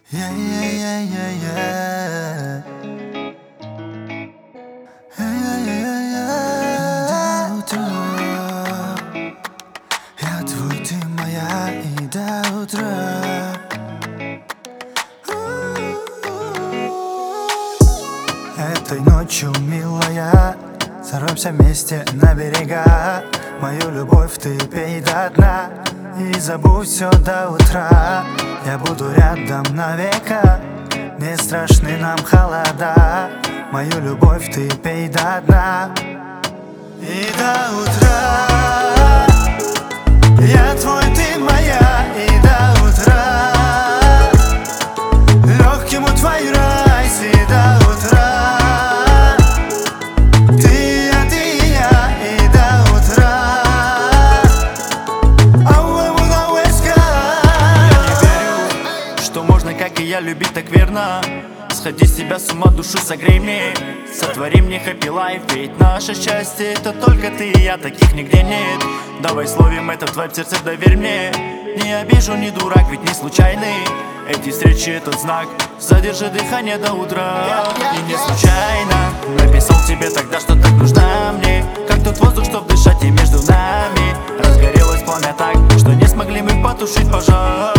Yeah, yeah, yeah, yeah, yeah. Yeah, yeah, yeah. До утра. Я твой, ты моя, и до утра. Этой ночью, милая, сорвемся вместе на берега. Мою любовь ты пей до дна и забудь все до утра. Я буду рядом навека, не страшны нам холода. Мою любовь ты пей до дна и до утра. Я твой, ты моя, и до утра. Легким у твой райс и до утра. Ты и я, и до утра. Что можно, как и я, любить так верно. Сходи с себя с ума, душу согрей мне. Сотвори мне happy life, ведь наше счастье это только ты и я, таких нигде нет. Давай словим этот вайб, сердце доверь мне. Не обижу, не дурак, ведь не случайный. Эти встречи этот знак, задержи дыхание до утра. И не случайно написал тебе тогда, что так нужна мне. Как тот воздух, чтоб дышать, и между нами разгорелось пламя так, что не смогли мы потушить пожар.